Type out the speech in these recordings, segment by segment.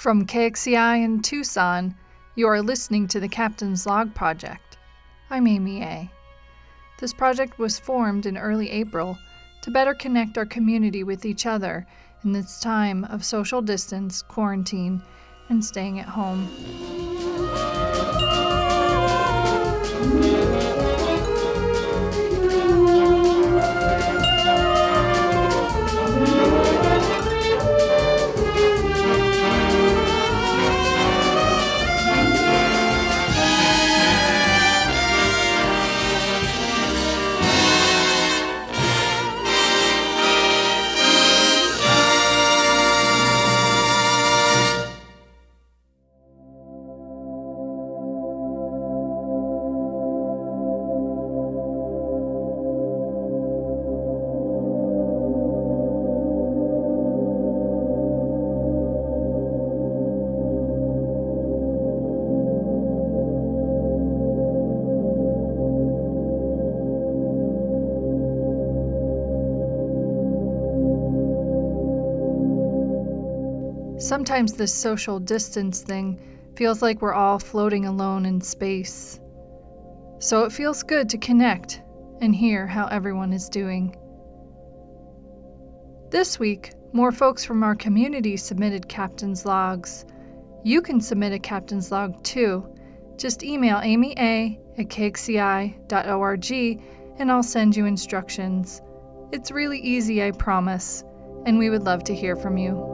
From KXCI in Tucson, you are listening to the Captain's Log Project. I'm Amy A. This project was formed in early April to better connect our community with each other in this time of social distance, quarantine, and staying at home. Sometimes this social distance thing feels like we're all floating alone in space. So it feels good to connect and hear how everyone is doing. This week, more folks from our community submitted captain's logs. You can submit a captain's log too. Just email amya@kxci.org and I'll send you instructions. It's really easy, I promise, and we would love to hear from you.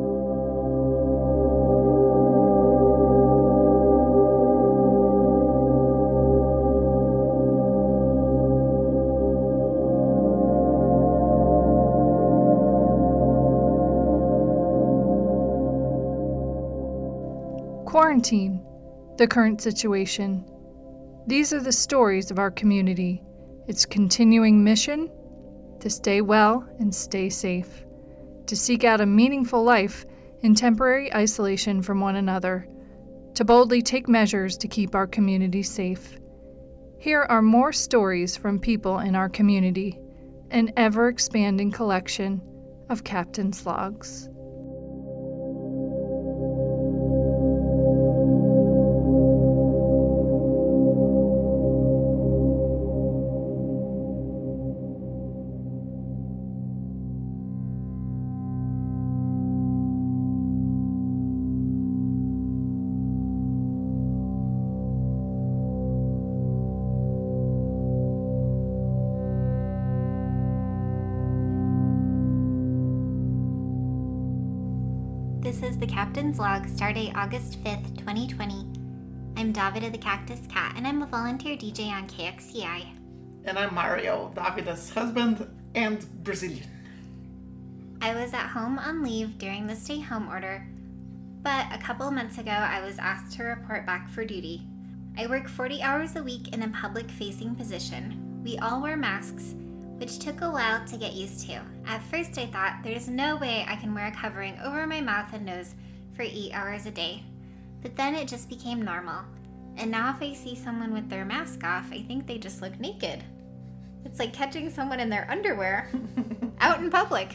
Quarantine, the current situation. These are the stories of our community. Its continuing mission: to stay well and stay safe, to seek out a meaningful life in temporary isolation from one another, to boldly take measures to keep our community safe. Here are more stories from people in our community, an ever-expanding collection of captain's logs. This is the Captain's Log, stardate August 5th, 2020. I'm Davida the Cactus Cat, and I'm a volunteer DJ on KXCI. And I'm Mario, Davida's husband and Brazilian. I was at home on leave during the stay-home order, but a couple months ago I was asked to report back for duty. I work 40 hours a week in a public-facing position. We all wear masks, which took a while to get used to. At first I thought, there's no way I can wear a covering over my mouth and nose for 8 hours a day. But then it just became normal. And now if I see someone with their mask off, I think they just look naked. It's like catching someone in their underwear out in public.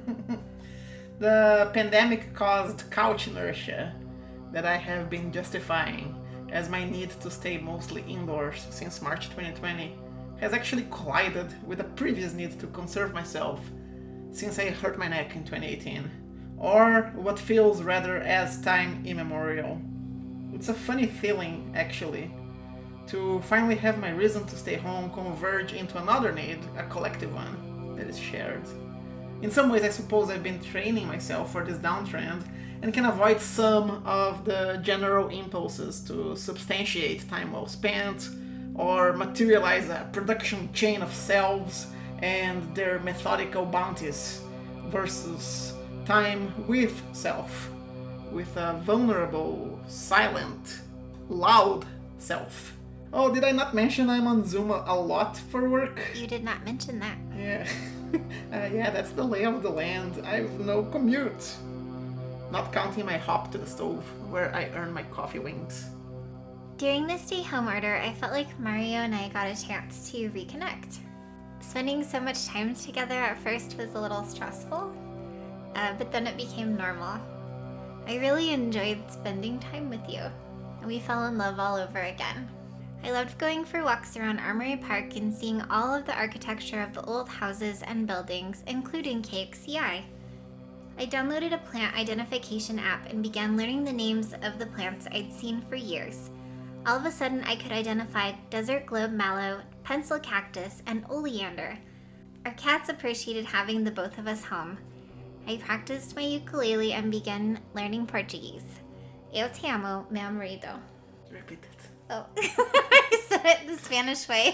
The pandemic caused couch inertia that I have been justifying as my need to stay mostly indoors since March 2020 has actually collided with a previous need to conserve myself since I hurt my neck in 2018, or what feels rather as time immemorial. It's a funny feeling, actually, to finally have my reason to stay home converge into another need, a collective one, that is shared. In some ways, I suppose I've been training myself for this downtrend and can avoid some of the general impulses to substantiate time well spent, or materialize a production chain of selves and their methodical bounties versus time with self, with a vulnerable, silent, loud self. Oh, did I not mention I'm on Zoom a lot for work? You did not mention that. Yeah, yeah, that's the lay of the land. I've no commute. Not counting my hop to the stove, where I earn my coffee wings. During the stay-home order, I felt like Mario and I got a chance to reconnect. Spending so much time together at first was a little stressful, but then it became normal. I really enjoyed spending time with you, and we fell in love all over again. I loved going for walks around Armory Park and seeing all of the architecture of the old houses and buildings, including KXCI. I downloaded a plant identification app and began learning the names of the plants I'd seen for years. All of a sudden, I could identify desert globe mallow, pencil cactus, and oleander. Our cats appreciated having the both of us home. I practiced my ukulele and began learning Portuguese. Eu te amo, meu marido. Repeat it. Oh, I said it the Spanish way.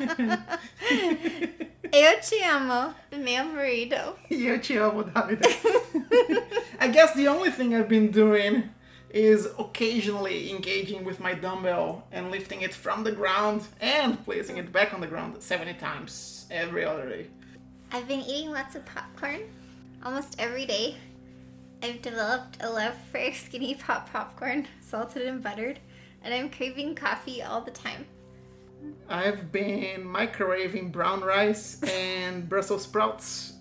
Eu te amo, meu marido. Eu te amo, Davide. I guess the only thing I've been doing is occasionally engaging with my dumbbell and lifting it from the ground and placing it back on the ground 70 times every other day. I've been eating lots of popcorn almost every day. I've developed a love for Skinny Pop popcorn, salted and buttered, and I'm craving coffee all the time. I've been microwaving brown rice and Brussels sprouts.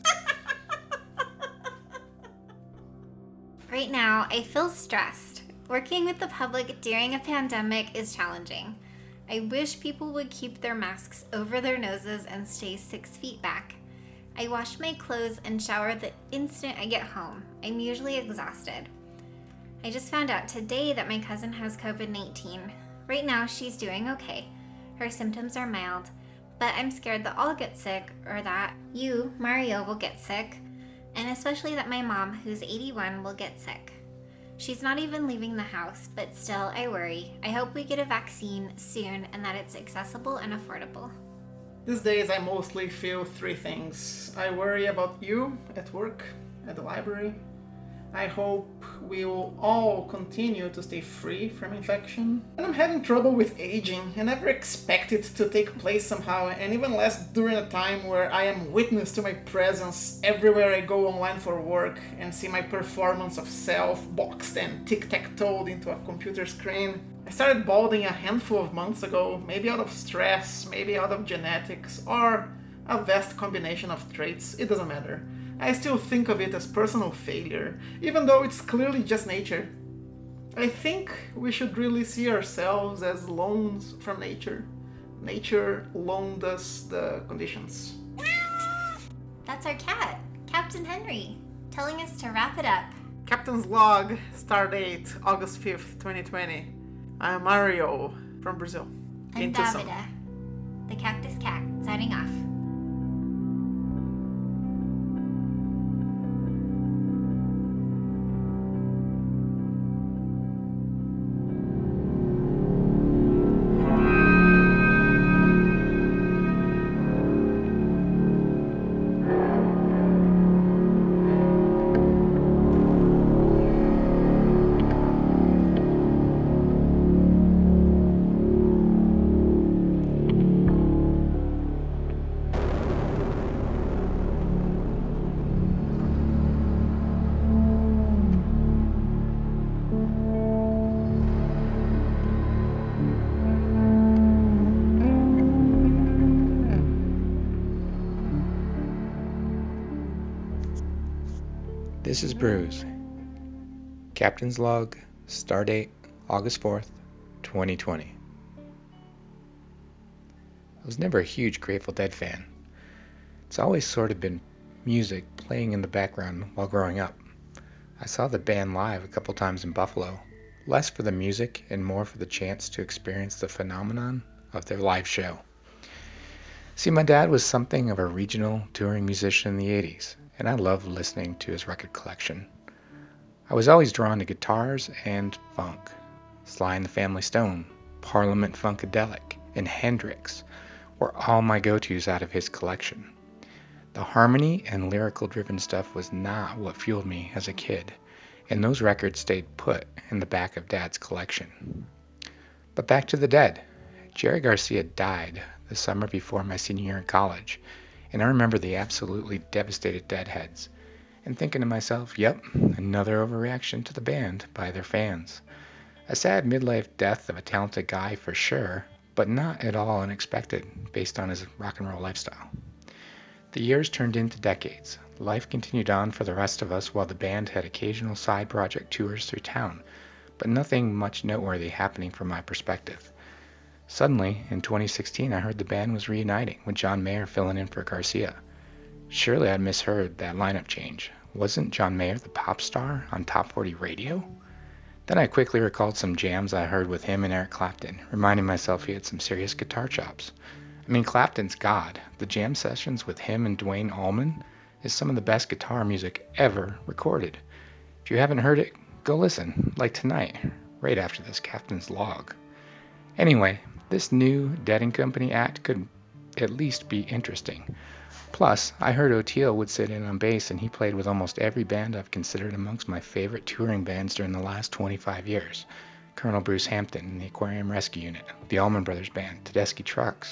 Right now, I feel stressed. Working with the public during a pandemic is challenging. I wish people would keep their masks over their noses and stay 6 feet back. I wash my clothes and shower the instant I get home. I'm usually exhausted. I just found out today that my cousin has COVID-19. Right now, she's doing okay. Her symptoms are mild, but I'm scared that I'll get sick or that you, Mario, will get sick, and especially that my mom, who's 81, will get sick. She's not even leaving the house, but still, I worry. I hope we get a vaccine soon and that it's accessible and affordable. These days I mostly feel 3 things. I worry about you at work, at the library. I hope we will all continue to stay free from infection. And I'm having trouble with aging. I never expect it to take place somehow, and even less during a time where I am witness to my presence everywhere I go online for work and see my performance of self boxed and tic-tac-toed into a computer screen. I started balding a handful of months ago, maybe out of stress, maybe out of genetics, or a vast combination of traits, it doesn't matter. I still think of it as personal failure, even though it's clearly just nature. I think we should really see ourselves as loans from nature. Nature loaned us the conditions. That's our cat, Captain Henry, telling us to wrap it up. Captain's log, stardate August 5th, 2020. I am Mario from Brazil. I'm Davida, the cactus cat, signing off. This is Bruce. Captain's log, stardate August 4th, 2020. I was never a huge Grateful Dead fan. It's always sort of been music playing in the background while growing up. I saw the band live a couple times in Buffalo, less for the music and more for the chance to experience the phenomenon of their live show. See, my dad was something of a regional touring musician in the 80s, and I loved listening to his record collection. I was always drawn to guitars and funk. Sly and the Family Stone, Parliament Funkadelic, and Hendrix were all my go-tos out of his collection. The harmony and lyrical driven stuff was not what fueled me as a kid, and those records stayed put in the back of Dad's collection. But back to the Dead. Jerry Garcia died the summer before my senior year in college, and I remember the absolutely devastated Deadheads, and thinking to myself, yep, another overreaction to the band by their fans. A sad midlife death of a talented guy for sure, but not at all unexpected based on his rock and roll lifestyle. The years turned into decades. Life continued on for the rest of us while the band had occasional side project tours through town, but nothing much noteworthy happening from my perspective. Suddenly, in 2016, I heard the band was reuniting, with John Mayer filling in for Garcia. Surely I'd misheard that lineup change. Wasn't John Mayer the pop star on Top 40 Radio? Then I quickly recalled some jams I heard with him and Eric Clapton, reminding myself he had some serious guitar chops. I mean, Clapton's God. The jam sessions with him and Duane Allman is some of the best guitar music ever recorded. If you haven't heard it, go listen, like tonight, right after this Captain's Log. Anyway, this new Dead & Company act could at least be interesting. Plus, I heard Oteil would sit in on bass, and he played with almost every band I've considered amongst my favorite touring bands during the last 25 years. Colonel Bruce Hampton and the Aquarium Rescue Unit, the Allman Brothers Band, Tedeschi Trucks.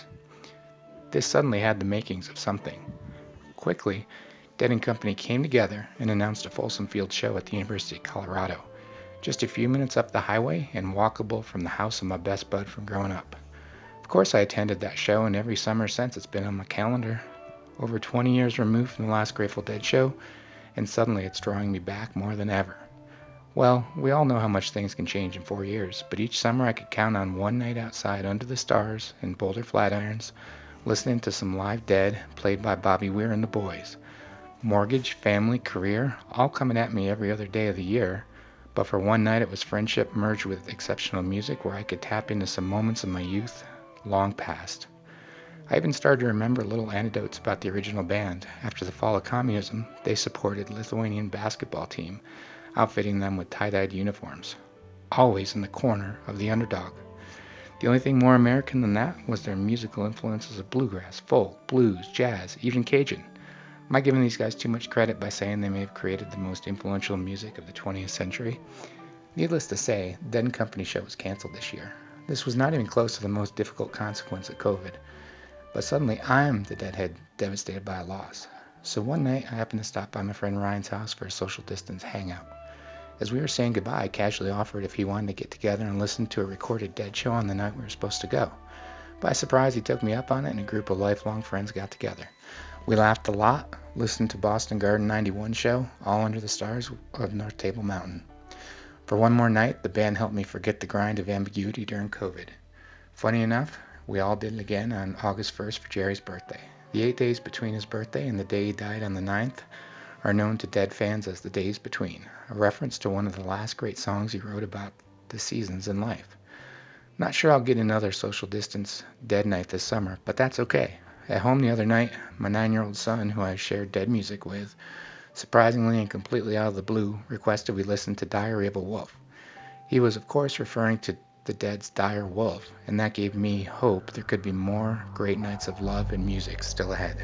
This suddenly had the makings of something. Quickly, Dead & Company came together and announced a Folsom Field show at the University of Colorado, just a few minutes up the highway and walkable from the house of my best bud from growing up. Of course I attended that show, and every summer since it's been on my calendar. Over 20 years removed from the last Grateful Dead show, and suddenly it's drawing me back more than ever. Well, we all know how much things can change in 4 years, but each summer I could count on one night outside under the stars in Boulder Flatirons, listening to some live Dead played by Bobby Weir and the Boys. Mortgage, family, career, all coming at me every other day of the year, but for one night it was friendship merged with exceptional music where I could tap into some moments of my youth long past. I even started to remember little anecdotes about the original band. After the fall of communism, they supported Lithuanian basketball team, outfitting them with tie-dyed uniforms, always in the corner of the underdog. The only thing more American than that was their musical influences of bluegrass, folk, blues, jazz, even Cajun. Am I giving these guys too much credit by saying they may have created the most influential music of the 20th century? Needless to say, the Dead & Company show was canceled this year. This was not even close to the most difficult consequence of COVID. But suddenly I'm the deadhead devastated by a loss. So one night I happened to stop by my friend Ryan's house for a social distance hangout. As we were saying goodbye, I casually offered if he wanted to get together and listen to a recorded Dead show on the night we were supposed to go. By surprise, he took me up on it, and a group of lifelong friends got together. We laughed a lot, listened to Boston Garden 91 show, all under the stars of North Table Mountain. For one more night, the band helped me forget the grind of ambiguity during COVID. Funny enough, we all did it again on August 1st for Jerry's birthday. The 8 days between his birthday and the day he died on the 9th are known to Dead fans as the days between, a reference to one of the last great songs he wrote about the seasons in life. Not sure I'll get another social distance Dead night this summer, but that's okay. At home the other night, my 9-year-old son, who I shared Dead music with, surprisingly and completely out of the blue, requested we listen to Diary of a Wolf. He was, of course, referring to the Dead's Dire Wolf, and that gave me hope there could be more great nights of love and music still ahead.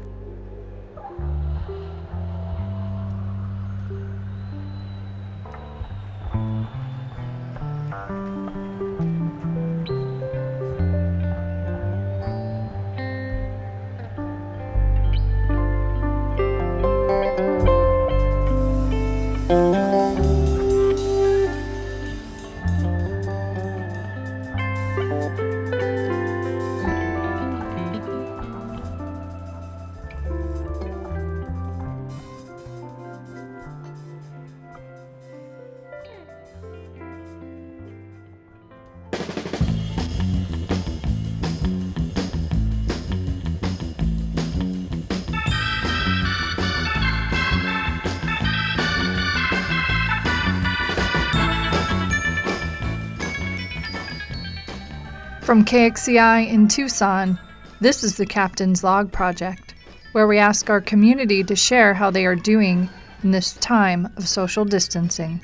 From KXCI in Tucson, this is the Captain's Log Project, where we ask our community to share how they are doing in this time of social distancing.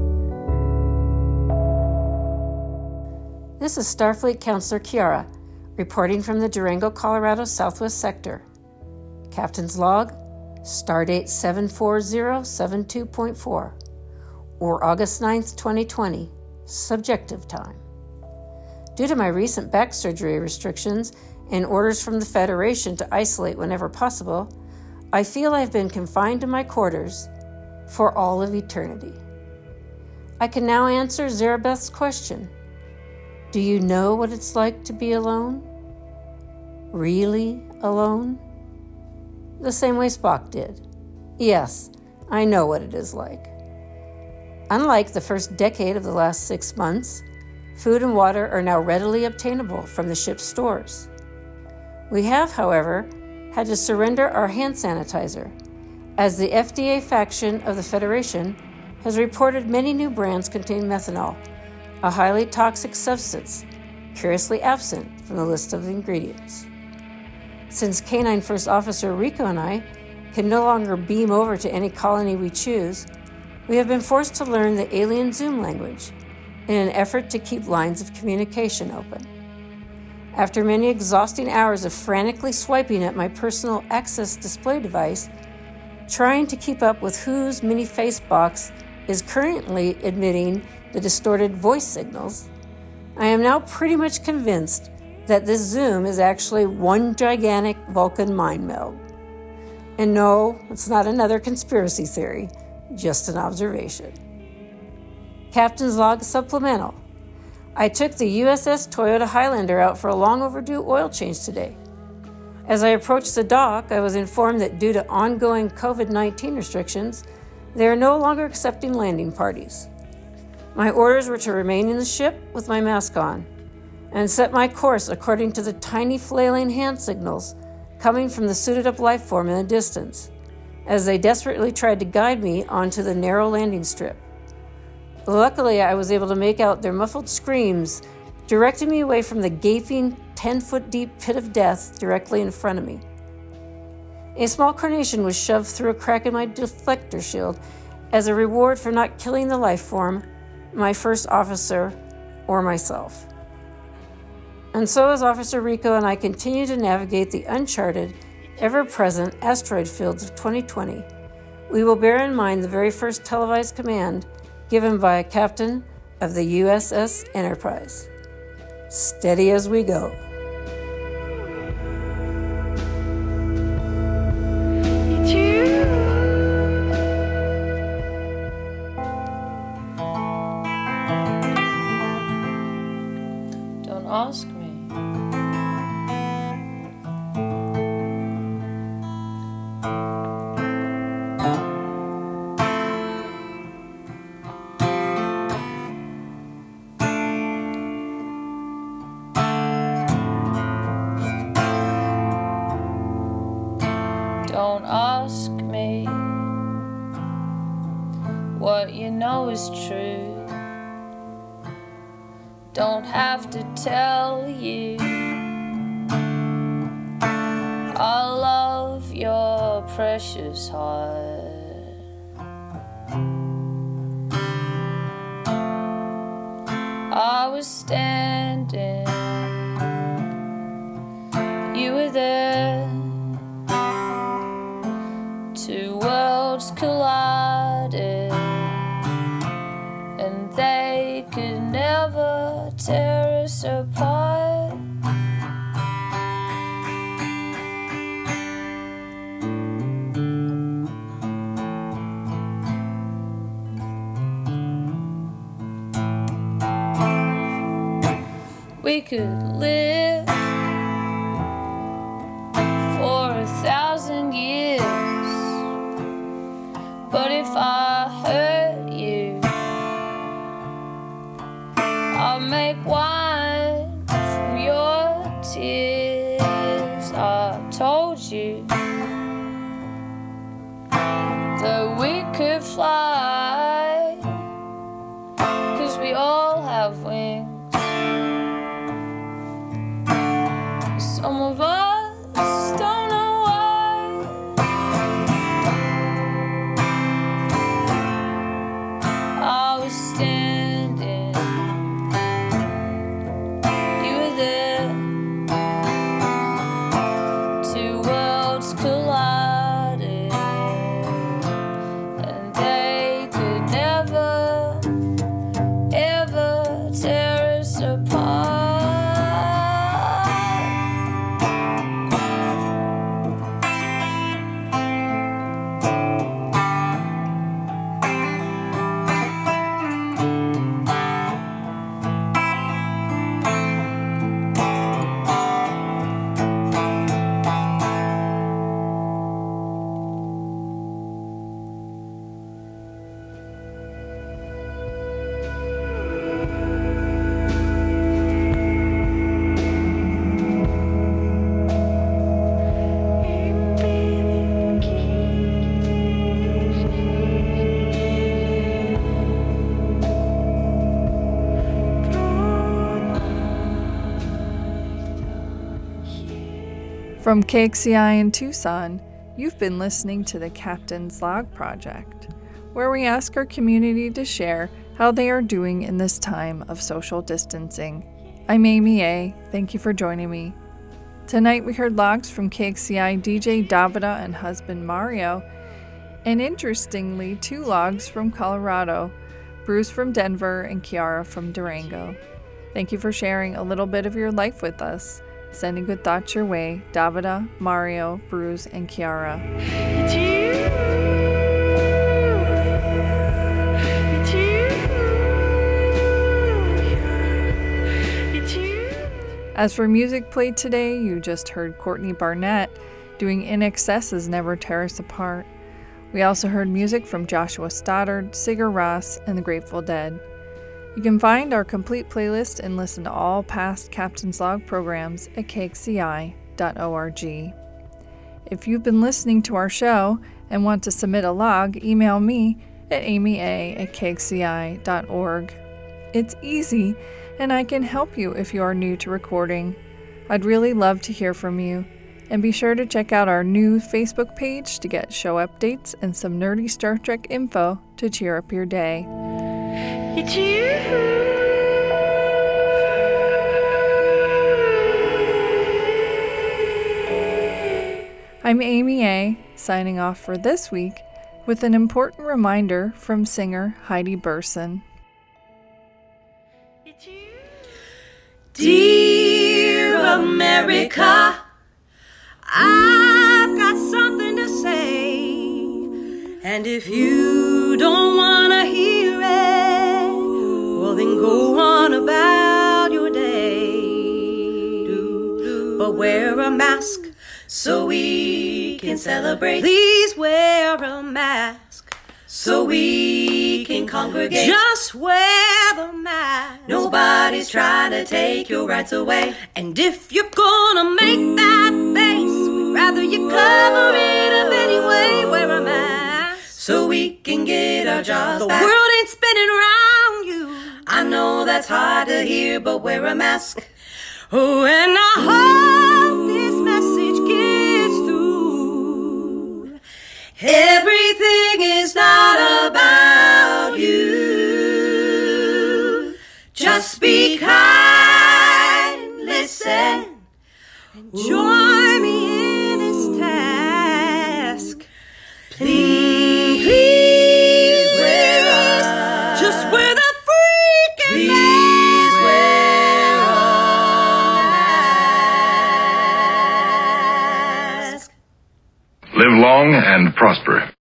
This is Starfleet Counselor Kiara. reporting from the Durango, Colorado Southwest Sector. Captain's Log, Stardate 74072.4, or August 9th, 2020, subjective time. Due to my recent back surgery restrictions and orders from the Federation to isolate whenever possible, I feel I've been confined to my quarters for all of eternity. I can now answer Zarabeth's question. Do you know what it's like to be alone? Really alone? The same way Spock did. Yes, I know what it is like. Unlike the first decade of the last 6 months, food and water are now readily obtainable from the ship's stores. We have, however, had to surrender our hand sanitizer, as the FDA faction of the Federation has reported many new brands contain methanol, a highly toxic substance, curiously absent from the list of ingredients. Since Canine First Officer Rico and I can no longer beam over to any colony we choose, we have been forced to learn the alien Zoom language in an effort to keep lines of communication open. After many exhausting hours of frantically swiping at my personal access display device, trying to keep up with whose mini face box is currently emitting the distorted voice signals, I am now pretty much convinced that this Zoom is actually one gigantic Vulcan mind meld. And no, it's not another conspiracy theory, just an observation. Captain's Log Supplemental. I took the USS Toyota Highlander out for a long overdue oil change today. As I approached the dock, I was informed that due to ongoing COVID-19 restrictions, they are no longer accepting landing parties. My orders were to remain in the ship with my mask on and set my course according to the tiny flailing hand signals coming from the suited-up life form in the distance, as they desperately tried to guide me onto the narrow landing strip. Luckily, I was able to make out their muffled screams, directing me away from the gaping 10-foot-deep pit of death directly in front of me. A small carnation was shoved through a crack in my deflector shield as a reward for not killing the life form, my first officer, or myself. And so as Officer Rico and I continue to navigate the uncharted, ever-present asteroid fields of 2020, we will bear in mind the very first televised command given by a captain of the USS Enterprise. Steady as we go. Don't ask me. Don't ask me what you know is true. Don't have to tell you all of your precious heart. I was standing, you were there. Two worlds collided, and they could never tear us apart. We could live for 1,000 years. But if I hurt you, I'll make wine from your tears. I told you that we could fly, 'cause we all have wings. Some of us don't know why. I was standing, you were there. From KXCI in Tucson, you've been listening to the Captain's Log Project, where we ask our community to share how they are doing in this time of social distancing. I'm Amy A. Thank you for joining me. Tonight we heard logs from KXCI DJ Davida and husband Mario, and interestingly, 2 logs from Colorado, Bruce from Denver and Kiara from Durango. Thank you for sharing a little bit of your life with us. Sending good thoughts your way, Davida, Mario, Bruce, and Kiara. As for music played today, you just heard Courtney Barnett doing In Excess's Never Tear Us Apart. We also heard music from Joshua Stoddard, Sigur Rós, and the Grateful Dead. You can find our complete playlist and listen to all past Captain's Log programs at kxci.org. If you've been listening to our show and want to submit a log, email me at amya@kxci.org. It's easy, and I can help you if you are new to recording. I'd really love to hear from you. And be sure to check out our new Facebook page to get show updates and some nerdy Star Trek info to cheer up your day. It's you. I'm Amy A., signing off for this week with an important reminder from singer Heidi Burson. Dear America, I've got something to say, and if you don't want to hear it, well then go on about your day. But wear a mask so we can celebrate. Please wear a mask so we can congregate. Just wear the mask. Nobody's trying to take your rights away. And if you're gonna make that face, we'd rather you cover it up anyway. Wear a mask so we can get our jobs back. The world ain't spinning around you. I know that's hard to hear, but wear a mask. Oh, and I hope this message gets through. Everything is not about you. Just be kind, listen, and join me in this task. Please wear us. Just wear the freaking mask. Please wear a mask. Live long and prosper.